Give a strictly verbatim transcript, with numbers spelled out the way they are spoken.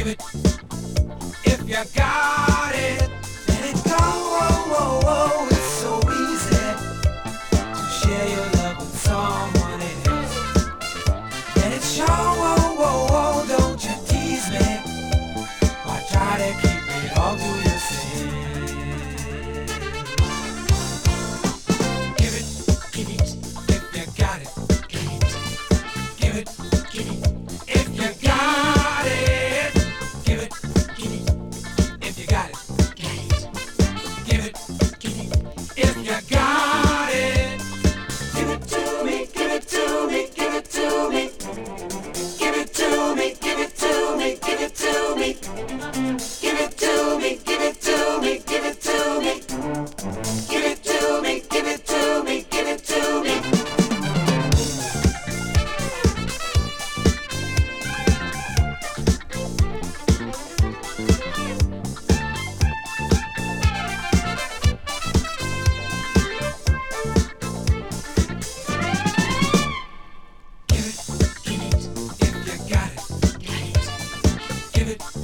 Give it if you got it. Let it go. Oh, oh, oh. It's so easy to share your love with someone else. Let it show. Oh, oh, oh. Don't you tease me or try to keep it all to yourself. Give it, give it if you got it. Give it, give it, give it if you got it. Give it, give it if you got it. Give it, give it if you got it. Give it to me, give it to me, give it to me. Give it to me, give it to me, give it to me. Give it to me, give it to me, give it to me. Give it to me, give it to me, give it to me. Give it, give it if you got it. Give it, give it.